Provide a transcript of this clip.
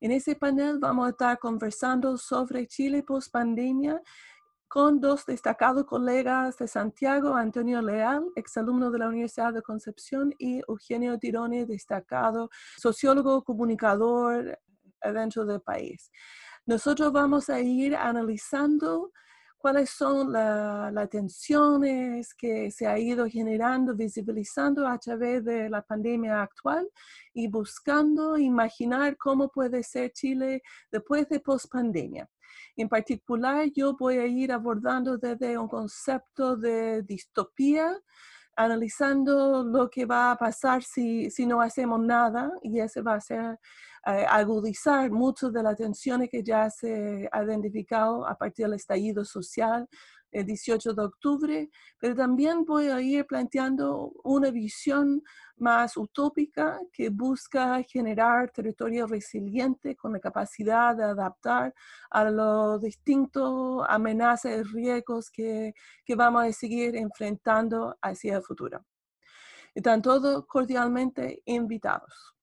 En ese panel vamos a estar conversando sobre Chile post-pandemia con dos destacados colegas de Santiago, Antonio Leal, exalumno de la Universidad de Concepción, y Eugenio Tirone, destacado sociólogo, comunicador dentro del país. Nosotros vamos a ir analizando cuáles son las tensiones que se ha ido generando, visibilizando a través de la pandemia actual y buscando imaginar cómo puede ser Chile después de post-pandemia. En particular, yo voy a ir abordando desde un concepto de distopía, analizando lo que va a pasar si no hacemos nada, y ese va a ser agudizar muchas de las tensiones que ya se ha identificado a partir del estallido social el 18 de octubre, pero también voy a ir planteando una visión más utópica que busca generar territorio resiliente con la capacidad de adaptar a los distintos amenazas y riesgos que vamos a seguir enfrentando hacia el futuro. Están todos cordialmente invitados.